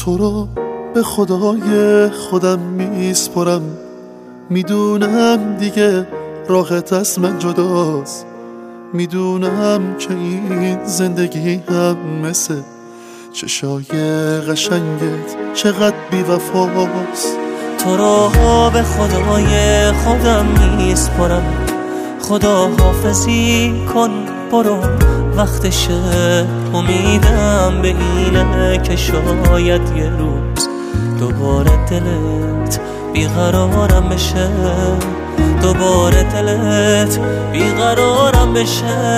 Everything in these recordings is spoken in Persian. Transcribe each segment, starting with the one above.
تو رو به خدای خودم میسپرم، میدونم دیگه راحت از من جداست، میدونم که این زندگی هم مثل چشای قشنگت چقدر بی وفاست. تو رو به خدای خودم میسپرم، خدا حافظی کن برو وقتشه، امیدم به اینه که شاید یه روز دوباره دلت بیقرارم بشه، دوباره دلت بیقرارم بشه.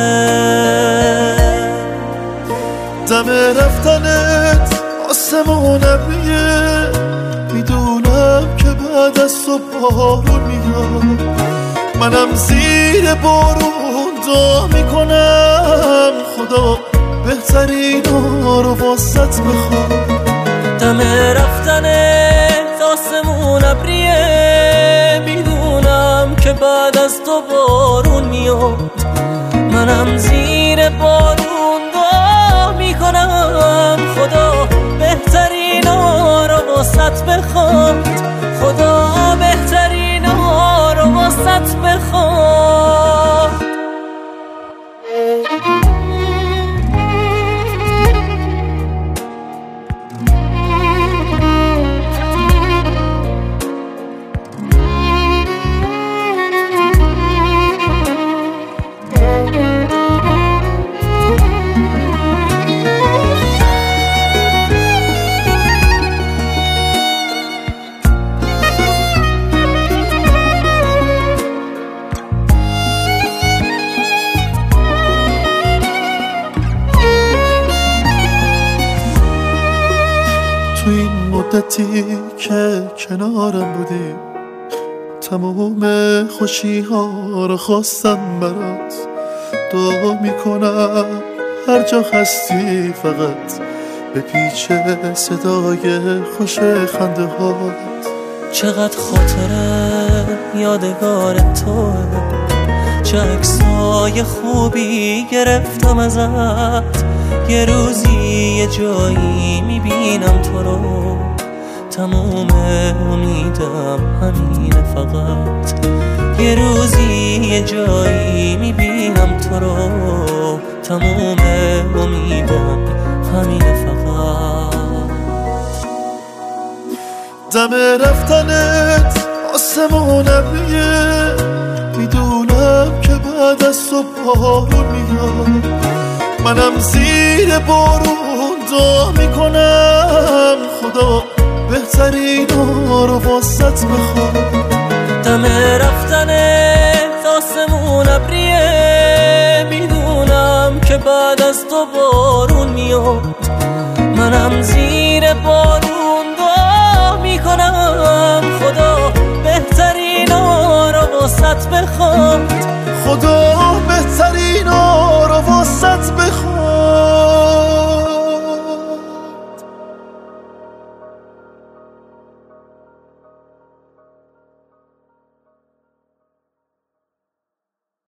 دم رفتنت آسمون ابریه، میدونم که بعد از تو بارون میاد، منم زیر بارون دعا میکنم خدا بهترینا رو واسط بخواد. دم رفتنت آسمون ابریه، میدونم که بعد از تو بارون میاد، منم زیر بارون دعا میکنم خدا بهترینا رو واسط بخواد، خدا بهترینا رو واسط بخواد. تو این مدتی که کنارم بودی تمام خوشی ها رو خواستم برات، دعا میکنم هر جا هستی فقط به پیچ صدای خوش خنده هات. چقدر خاطره یادگار توه، چه عکسای خوبی گرفتم ازت، یه روزی یه جایی میبینم تو رو، تموم امیدم همینه فقط، یه روزی یه جایی میبینم تو رو، تموم امیدم همینه فقط. دم رفتنت آسمون ابریه، میدونم که بعد از تو بارون میاد، منم زیر بارون دعا میکنم خدا بهترینا رو واسط بخواد. دم رفتنت آسمون ابریه، میدونم که بعد از تو بارون میاد، منم زیر بارون دعا میکنم خدا بهترینا رو واسط بخواد، خدا